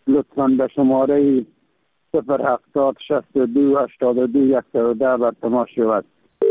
لطفاً به شماره 070628210 بر تماس شود.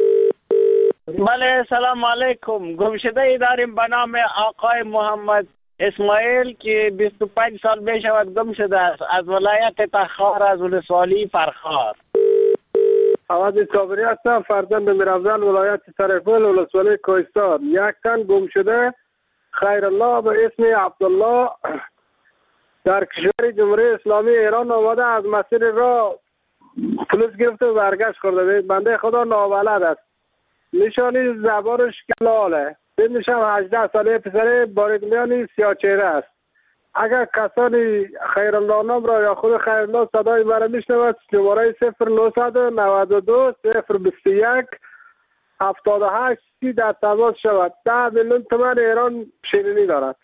بله سلام علیکم. گمشده ای داریم به نام آقای محمد اسماعیل که 25 سال می شود گم شده است از ولایت تخار از ولسوالی فرخار. عوض صابری هستم، فرزند میرافزل ولایت سرپل ولسوالی کوهستان. یک تن گم شده خیرالله به اسم عبدالله در کشور جمهوری اسلامی ایران آمده از مسیر را پلیس گرفته و برگشت کرده. بنده خدا نابلد است. نشانی زبانش کلاله. سنش هم 18 ساله، پسر باریکلیانی سیاه چهره است. اگر کسانی خیرالله نام را یا خود خیرالله صدای مرا میشنود، شماره 0992 021 78 30 در تماس شود. 10 میلیون تومان ایران شیرینی دارد.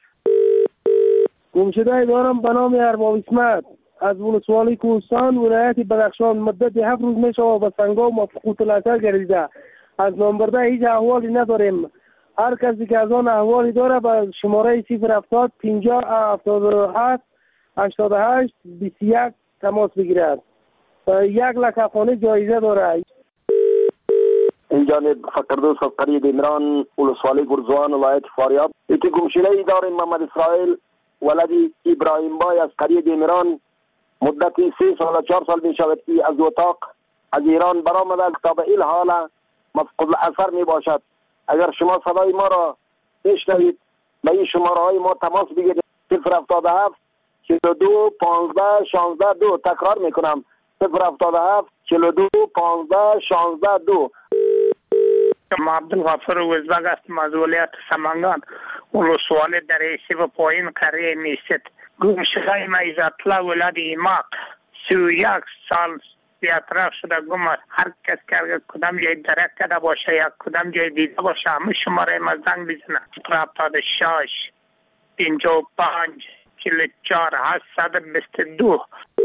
گمشده دارم به نام ارباب اسمت از ولسوالی کوهستان ولایت بدخشان. مدت 7 روز می شود به سنگام و فقوط الاثر گردیده. از نامبرده هیچ احوالی نداریم. هر کسی که از آن احوالی داره به شماره 070 50 77 88 21 تماس بگیرد. 1 لک افغانی جایزه داره. این جانب فقردوس از قریب عمران ولسوالی گرزوان ولایت فاریاب. یکی گمشده ای داریم محمد اسرائیل ولدی ابراهیم بای از قریب عمران. مدتی 3 سال و 4 سال می شود که از اتاق از ایران برآمده تا به این حال مفقود الاثر می باشد. اگر شما صدای ما را میشنوید به این شماره های ما تماس بگیرید. 077 42 15 16 2. تکرار میکنم 077 42 15 16 2. ما عبدالغفور وزبگ هستم از ولایت سمنگان ولسوالی دریسی و پایین قریه میست. گمشده ما عزتالله ولد ایماق 31 سال بی‌اطراف شده گم است. هر کس که کدام جای درک کرده باشه یا کدام جای دیده باشه همه شماره ما زنگ بزنه. 76 55 44 822.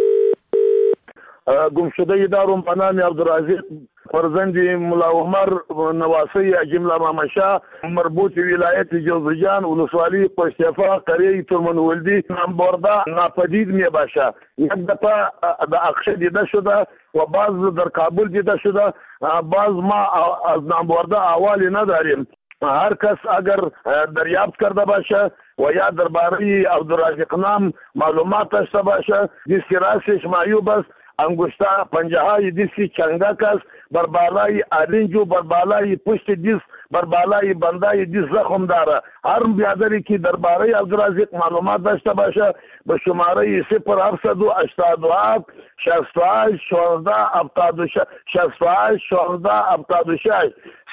گمشده ای دارم به نام عبدالرزیق فرزند ملا عمر نواسی جمله مامشا مربوط ولایت جوزجان ولسوالی پشتیفا قریه ترمن ولدی نامبرده ناپدید می باشه. یک دفعه در اقشه دیده شده و بعض در کابل دیده شده. بعض ما از نامبرده احوالی نداریم. هر کس اگر دریافت کرده باشه و یا درباره عبدالرزیق نام معلومات داشته باشه، دیسکی راستش معیوب است، انگشته پنجه های دیسکی چنگک است، بر بالای آرنجو بر بالای پشت دیس بر بالای بندای دیس زخم داره. هر بیادری که درباره عبدالرزیق معلومات داشته باشه به شماره 0787 68 16 76 68 16 76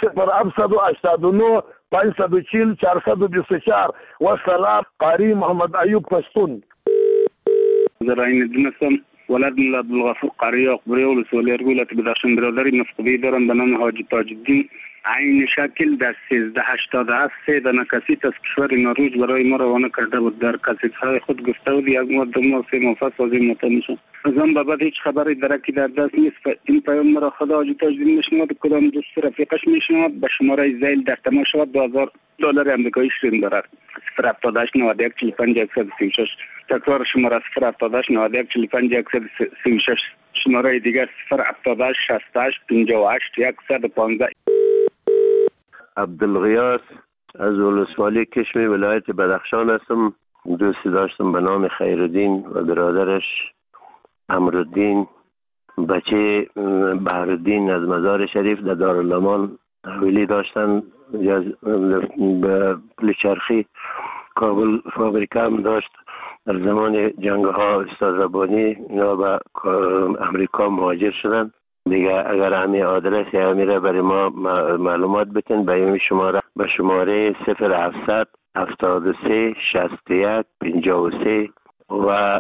0789 540 424. و سلام. قاری محمد ایوب پشتون. زراین دونستم ولد ملا عبدالغفور قاری اقبری ولسوالی ارگولت بدخشان برادری مفقودی دارم به نام حاجی تاج الدین. عین شکل در 1387 3 دانه کسیت از کشور نروژ برای ما روانه کرده بود. در کسیت‌های خود گفته بود یک ماه 2 ماه 3 ماه پس از این مطمئن از آن به بعد هیچ خبری درکی در دست نیست. این پیام مرا خدا حاجی تاج الدین میشنود. کدام دوست رفیقش میشنود به شماره زیل در تماس شود. $2000 آمریکایی شیرین دارد. 078 91 45 136. تکرار شماره 078 91 45 136. شماره دیگر 078 68 58 115. عبدالغیاث از ولسوالی کشمی ولایت بدخشان هستم. دوستی داشتم به نام خیرالدین و برادرش امرالدین. بچه بهرالدین از مزار شریف در دارالامان تحویلی داشتن. به پلچرخی کابل فابریکه هم داشت. در زمان جنگ ها استاد ربانی اینا به امریکا مهاجر شدن. دیگه اگر همین آدرس یا همیره برای ما معلومات بتین به این شماره به شماره 0700 73 61 53 و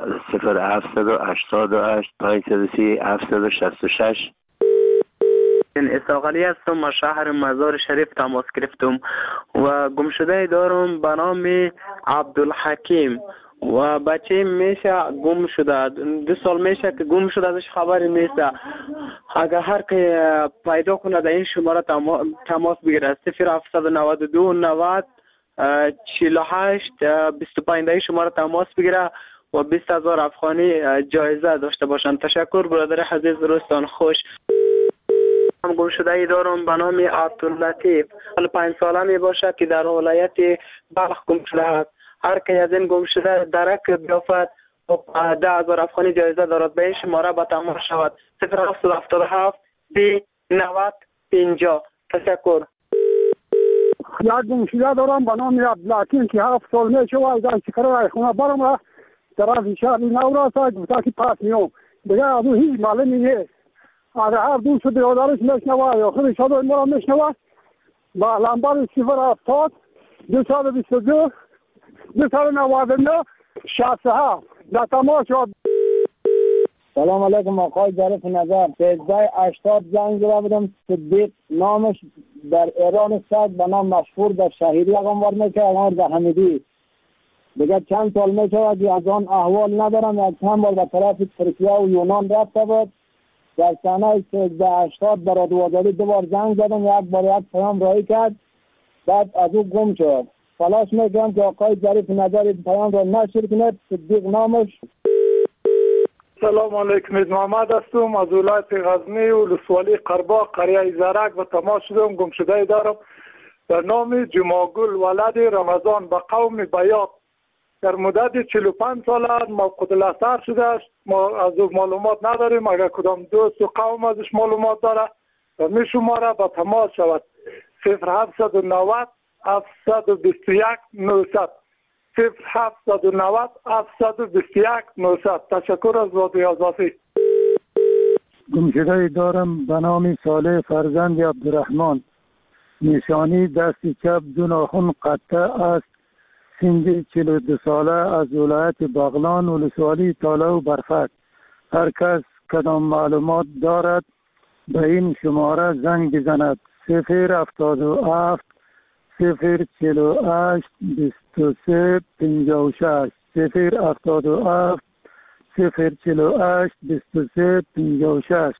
0788 530 766. اسحاق هستم. ما شهر مزار شریف تماس گرفتم و گمشده دارم به نام عبدالحکیم و بچه میشه گم شده. 2 سال میشه که گم شده، ازش خبری نیست. اگر هر که پیدا کنه در این شماره تماس بگیره. 0792 90 48 25 در این شماره تماس بگیره و 20,000 افغانی جایزه داشته باشند. تشکر برادر عزیز، روزتان خوش. هم گم شده ای دارم به نام عبداللطیف، 5 ساله می باشد که در ولایت بلخ گم شده است. هر که از این گم شده درک بیافت و 10,000 افغانی جایزه دارد. به این شماره به تماس شود 0777 30 90 50. تشکر. یک گم شده دارم به نام عبدالحکیم که 7 سال می شود در شکر خونه برم و طرف شهر نو را گفته که پس میام دیگه از او هیچ معلومی نیست. اگر هر دوست برادرش میشنوه یا خود صدای ما را میشنوه با لمبر 070 222 299 67 در تماس شد. سلام علیکم آقای ظریف نظر. 1380 زنگ زده بودم. صدیق نامش در ایران است به نام مشهور در شهیری اقامت میکنه، اقامت در حمیدی. دیگه چند سال میشود که از آن احوال ندارم. از چند بار به طرف ترکیه و یونان رفته بود. در سنه 1380 در رادیو 2 بار زنگ زدم، یک بار یک پیام رایی کرد، بعد از او گم شد. تلاش میکنم که آقای ظریف نظر پیام را نشر کنید. صدیق نامش. سلام علیکم، محمد هستم از ولایت غزنی و ولسوالی قرباق قریه زرک و تماس شدم. گم شده دارم به نام جماگل ولد رمضان به قوم بیات. در مدت 45 سال موقوت الاثر شده است. ما از او معلومات نداریم. اگر کدام دوست و قوم ازش معلومات داره و می شماره به تماس شود 0790 721 900 0790 721 900. تشکر از رادیو آزادی. گمشده دارم به نام صالح فرزند عبدالرحمن. نشانی دست چپ دو ناخن قطع است. سن 42 ساله از ولایت بغلان ولسوالی تاله و برفک. هر کس کدام معلومات دارد به این شماره زنگ بزند 077 048 23 56 077 048 23 56.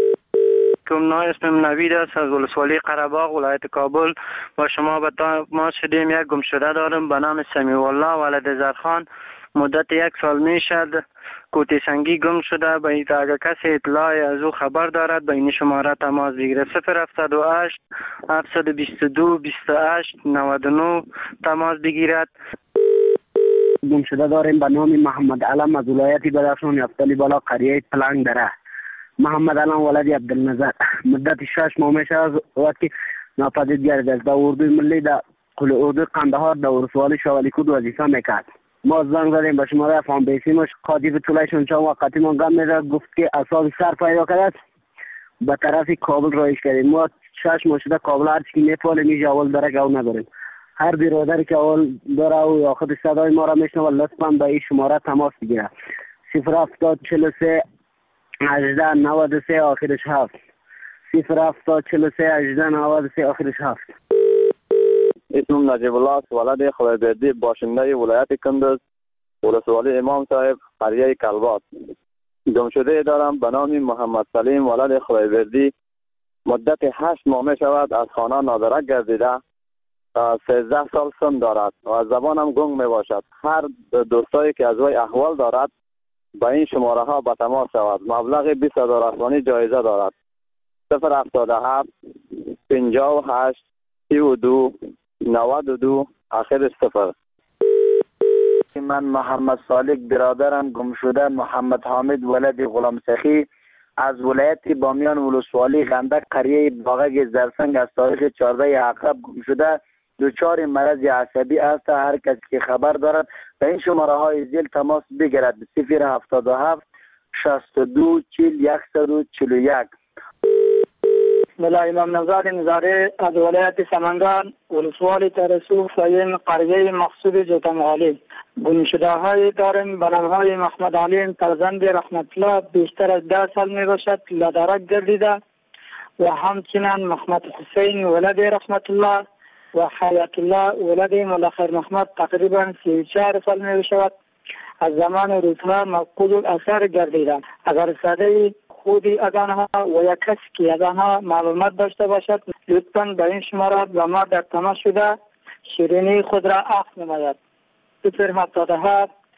اسمم نوید است از ولسوالی قره‌باغ ولایت کابل. با شما به تماس شدیم. یک گم شده دارم به نام سمیع الله ولد زرخان. مدت 1 سال می شد کوتی سنگی گم شده. به این اگر کسی اطلاع از او خبر دارد به این شماره تماس بگیره 078 722 28 99 تماس بگیرد. گم شده داریم به نام محمد علم از ولایت بدخشان یفتلی بالا قریه پلنگ دره. محمد علم ولد عبدالنظر. مدت 6 ماه میشه از وقتی ناپدید گردید. در اردوی ملی در اردوی قندهار در ولسوالی شوالی کود وظیفه میکرد. ما زنگ زدیم به شماره افغان بیسیمش قاطی طولایشون چند وقتی من گم میده گفت که اصاب سر پیدا کرد به طرف کابل رایش کردیم. ما 6 ماه شده کابل هر چی میپالیم اینجا اول داره که او نداریم. هر برادری که اول داره او یا خود صدای ما را میشنوه لطفا به این شماره تماس بگیره 070 43 18 93 آخرش 7 070 43 18 93 آخرش 7. اسمم نجیب الله است ولد خدایبردی باشنده ولایت کندز ولسوالی امام صاحب قریه کلبات. گم شده دارم به نام محمد سلیم ولد خدایبردی. مدت 8 ماه می شود از خانه نادرک گردیده. 13 سال سن دارد و از زبانم گنگ می باشد. هر دوستایی که از وی احوال دارد با این شماره ها به تماس شود. مبلغ 20,000 افغانی جایزه دارد 077 58 32 92 آخرش 0. من محمد صالح برادرم گم شده محمد حامد ولد غلام سخی از ولایت بامیان ولسوالی غندک قریه باغک زرسنگ از تاریخ 14 عقرب گم شده. دچار مرض عصبی است. هر کسی که خبر دارد به این شماره های زیر تماس بگیرد 077 62 40 141. ملا امام نزار نظاره از ولایت سمنگان ولسوالی ترسو فایم قریه مقصود جوتمغالی. گم شده های داریم به نام های محمد علیم فرزند رحمت الله بیشتر از 10 سال می باشد لدرک گردیده و همچنین محمد حسین ولد رحمت الله و حیات الله ولد ملخیر محمد تقریبا 34 سال می باشد از زمان روزها مفقود الاثر گردیده. اگر صدای خودی از آنها و یک کسی که از آنها معلومات داشته باشد لطفاً به این شماره و ما در تماس شده شیرینی خود را عفو نماید 077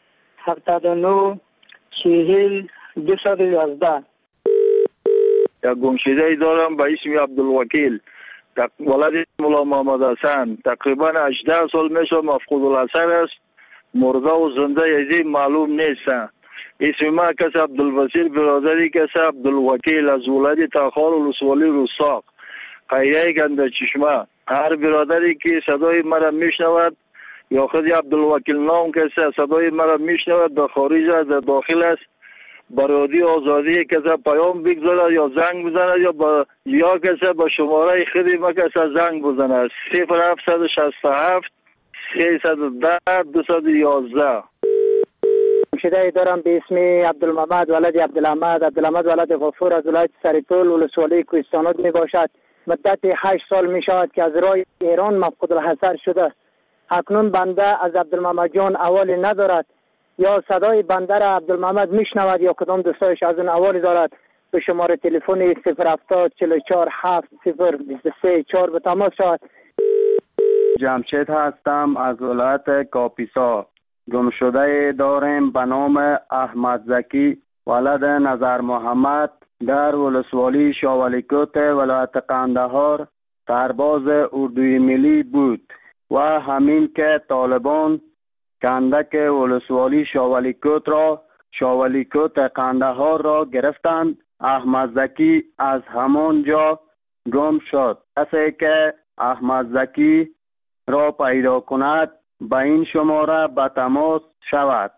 79 40 211. یک گمشده ای دارم به اسم عبدالوکیل ولد مولا محمد حسن. تقریبا 18 سال میشه مفقود الاثر است. مرده و زنده یزی معلوم نیست. اسم ما کس عبدالبصیر برادری کس عبدالوکیل از ولد تخار ولسوالی رستاق قریه گنده چشمه. هر برادری که صدای مرا میشنود یا خود عبدالوکیل نام کسی صدای مرا میشنود در خارج است در داخل است برادی آزادی کسی پیام بگذارد یا زنگ بزند یا کسی با شماره خودی ما کسی زنگ بزند 0767 310 211. گمشده دارم به اسم عبدالمحمد ولد عبدالحمد ولد غفور از ولایت سریپول ولسوالی کوهستانات می باشد. مدت 8 سال می شود که از راه ایران مفقود الحضر شده. اکنون بنده از عبدالمحمد جان احوالی ندارد یا صدای بنده را عبدالمحمد میشنود یا کدام دوستایش از اون احوالی دارد. به شماره تلفن 070 44 7 023 4 به تماس شود. جمشید هستم از ولایت کاپیسا. گمشده داریم به نام احمد زکی ولد نظر محمد در ولسوالی شاولیکوت ولایت قندهار سرباز اردوی ملی بود و همین که طالبان کندک ولسوالی شاولیکوت قندهار را گرفتند احمد زکی از همان جا گم شد. کسی که احمد زکی را پیدا کند به این شماره به تماس شود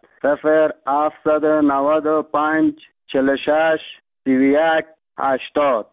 0795 46 31 80.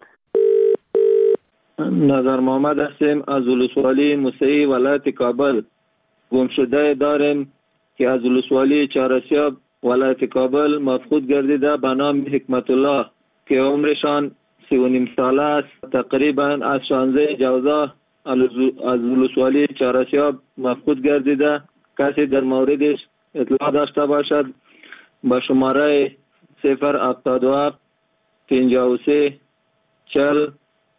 نظر محمد هستیم از ولسوالی موسعی ولایت کابل. گمشده داریم که از ولسوالی چهارسیاب ولایت کابل مفقود گردیده به نام حکمت الله که عمرشان 39 ساله است. تقریبا از 16 جوزا از ولسوالی چهارسیاب مفقود گردیده. کسی در موردش اطلاع داشته باشد با شماره 077 53 40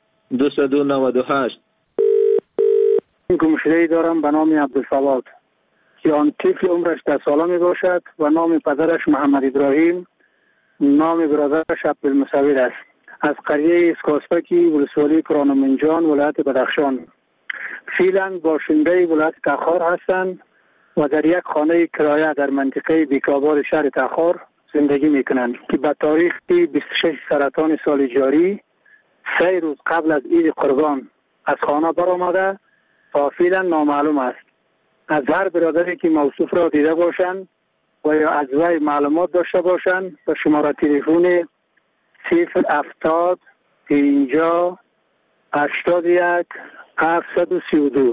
298. گمشده دارم به نام عبدالصواد که آن طفل عمرش 10 ساله می باشد و نام پدرش محمد ابراهیم، نام برادرش عبدالمصور است. از قریه اسکاسپکی ولسوالی کرانمنجان ولایت بدخشان. فعلا باشنده ولایت تخار هستند و در یک خانه کرایه در منطقه بیکاباد شهر تخار زندگی میکنند که به تاریخ 26 سرطان سال جاری 3 روز قبل از عید قربان از خانه برآمده تا فعلا نامعلوم است. از هر برادری که موصوف را دیده باشند و یا از وی معلومات داشته باشند به شماره تلفن 070 50 81 732.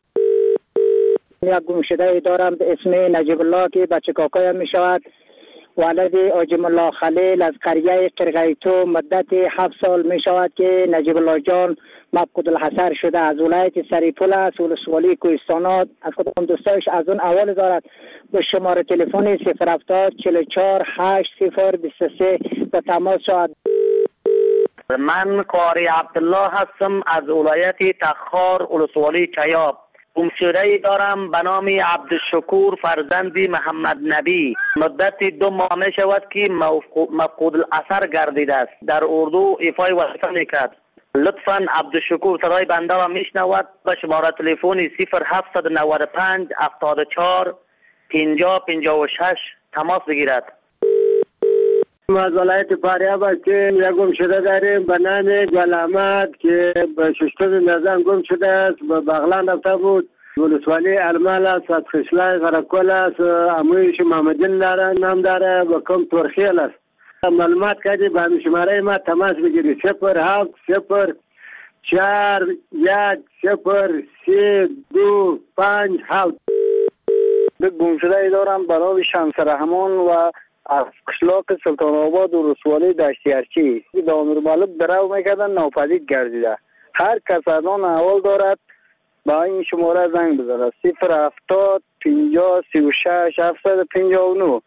یک گمشده دارم به اسم نجیب الله که بچه کاکایم می شود ولد آجم الله خلیل از قریه قرقیتو. مدت 7 سال می شود که نجیب الله جان مفقود الحضر شده. از ولایت سریپول است ولسوالی کوهستانات. از کدام دوستایش از اون احوال دارد به شماره تلفن 070 44 8 023 به تماس شود. من قاری عبدالله هستم از ولایت تخار ولسوالی چیاب. گمشده دارم به نام عبدالشکور فرزندی محمد نبی. مدت 2 ماه می شود که مفقود الاثر گردیده است. در اردو ایفای وظیفه میکرد. لطفاً عبدالشکور صدای بنده را میشنود به شماره تلفن 0795 74 50 56 تماس بگیرد. از ولایت فاریاب که یک گمشده داریم به نام گل احمد که به ششتر نظام گم شده است. به بغلان رفته بود. ولسوالی ارمال است. از خشلای غرقل است. امویش محمدین داره نام داره و کم ترخیل است. معلومات کردی به همین شماره ما تماس بگیری 07 0 4 1 0 3 2 5 7. به گمشده دارم به نام شمس رحمان و از قشلاق سلطان آباد و رسوالی دشتیارچی به امیر مالک درو میکردن ناپدید گردیده. هر کس از آن احوال دارد با این شماره زنگ بزنه 070 50 36 759.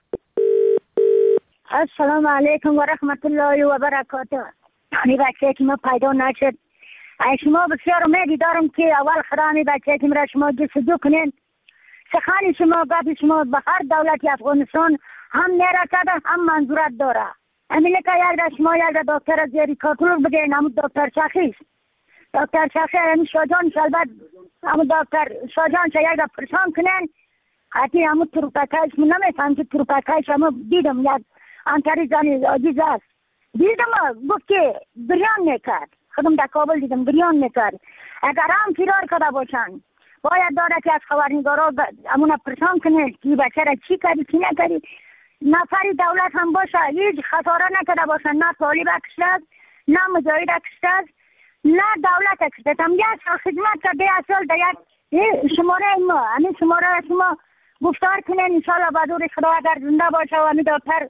السلام علیکم و رحمت الله و برکاته. این بچه که ما پیدا نشد شما بسیار امیدی دارم که اول خرامی بچه که مرا شما جستجو کنین. سخن شما گفت شما به هر دولت افغانستان هم نرسد هم منظورت داره. همینه که یک شما یک دکتر زیری کاتولوگ بگین، همون دکتر شخیص دکتر شخیص همین شاجان شلبت همون دکتر شاجان چه یک پرسان کنن حتی همون تروپکایش من نمیفهم که تروپکایش همون دیدم یک انتری زنی عزیز است دیدم گفت که بریان میکرد خودم در کابل دیدم بریان میکرد. اگر هم فرار کرده باشن باید داره که از خبرنگارا همون پرسان کنه که بچه را چی کردی چی نکردی. نفری دولت هم باشه هیچ خساره نکرده باشن، نه طالب کشته است نه مجاهد کشته است نه دولت کشته است. هم یک سال خدمت کرده، 1 سال در یک شماره ما همین شماره را شما گفتار کنین انشاءالله بدور خدا اگر زنده باشه و همین دکتر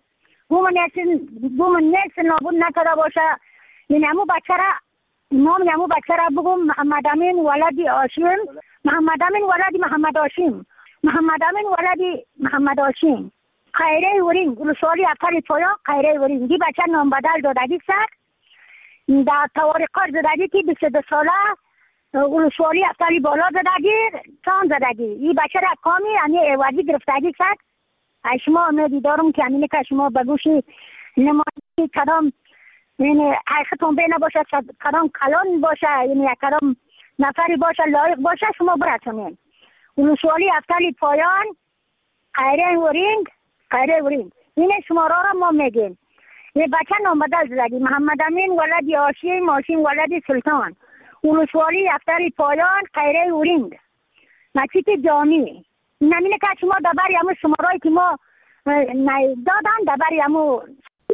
گومن نیست نابود نکرده باشه. این همون بچه را نام همون بچه را بگم محمد امین ولدی هاشم، محمد امین ولدی محمد هاشم، محمد امین ولدی محمد هاشم، خیره ورین ولسوالی افتر پایا خیره ورین. دی بچه نام بدل دادگی سر در توارقار زدگی که 22 ساله ولسوالی افتری بالا زدگی چان زدگی. این بچه را کامی یعنی ایوازی گرفتگی سر. شما امیدی دارم که همینه که شما بگوشی نمایی کدام یعنی حقیقتون بینه باشه کدام کلان باشه یعنی کدام نفری باشه لایق باشه شما برسونین. ولسوالی افتری پایان خیره ورین خیره ورین این شماره را ما میگیم. یه بچه نام بدل زدگی محمد امین ولدی هاشم، هاشم ولدی سلطان، ولسوالی افتری پایان خیره ورین مسجد جامی. نمینه که شما دبری همون شمارهایی که ما دادن دبری همون.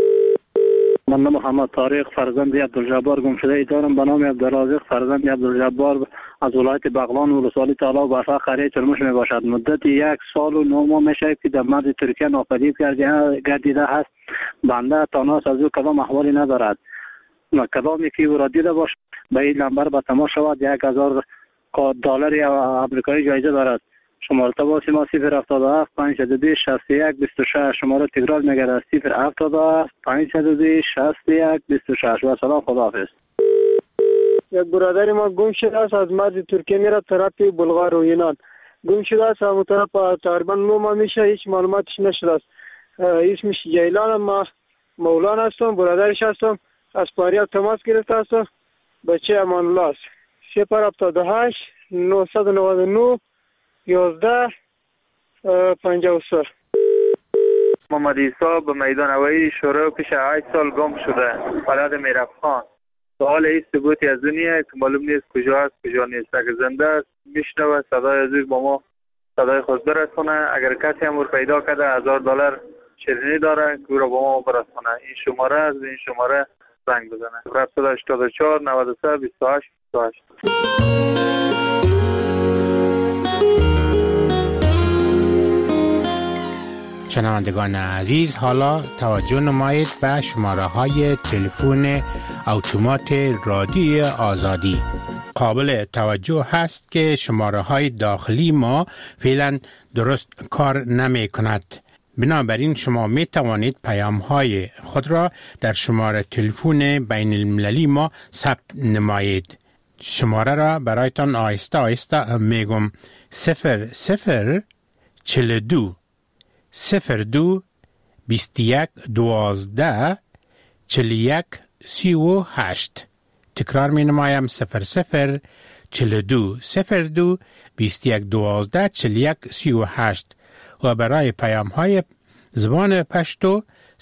من محمد طارق فرزند عبدالجبار گمشده دارم به نام عبدالرازق فرزند عبدالجبار از ولایت بغلان ولسوالی طلا و برفق قریه چرموش می باشد. مدت 1 سال و 9 ماه میشه که در مرز ترکیه ناپدید گردیده است. بنده تاناس از او کدام احوالی ندارد. کدامی که او را دیده باشد به این نمبر به تماس شود. 1000 دلار آمریکایی جایزه دارد. شماره تماس ما 077 522 61 26. شماره تکرار میگردد 077 522 61 26. و سلام خداحافظ. یک برادر ما گم شده است، از مرز ترکیه میره طرف بلغار و یونان گم شده است. همون طرف تقریبا 9 ماه میشه هیچ معلوماتش نشده است. اسمش جیلان، ما مولانا هستم، برادرش هستم. از فاریاب تماس گرفته هستم. بچه امان الله است. 078 999 11 53. محمد عیسی به میدان هوایی شروع پیش 8 سال گم شده. بلد میرفخان. سوال این ثبوتی از دنیا که معلوم نیست کجا است کجا نیست. اگر زنده است میشنوه صدای از با ما صدای خود برسونه. اگر کسی هم پیدا کرده 1000 دلار شیرینی داره که او را با ما برسونه. این شماره از این شماره زنگ بزنه. 784 93 28 28. شنوندگان عزیز، حالا توجه نمایید به شماره های تلفن اتومات رادیوی آزادی. قابل توجه هست که شماره های داخلی ما فعلا درست کار نمی کند. بنابراین شما می توانید پیام های خود را در شماره تلفن بین المللی ما ثبت نمایید. شماره را برایتان آهسته آهسته میگم. 0042 02 21 12 41 38. تکرار می نمایم. 0042 02 21 12 41 38. و برای پیام های زبان پشتو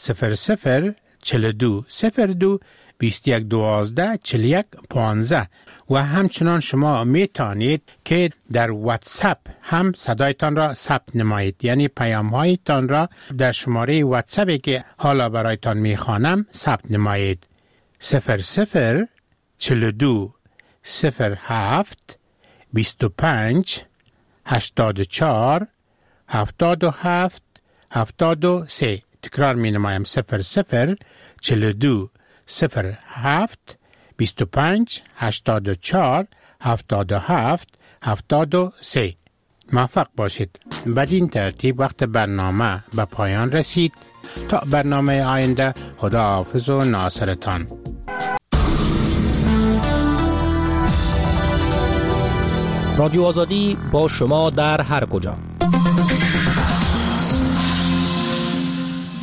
0042 02 21 12 41 15. و همچنان شما می توانید که در واتساپ هم صدایتان را ثبت نمایید، یعنی پیام هایتان را در شماره واتساپی که حالا برایتان می خوانم ثبت نمایید. 0042 07 25 84 77 73. تکرار می نمایم. 0042 07 25 84 77 73. موفق باشید. بدین ترتیب وقت برنامه به پایان رسید. تا برنامه آینده، خدا حافظ و ناصرتان. رادیو آزادی با شما در هر کجا.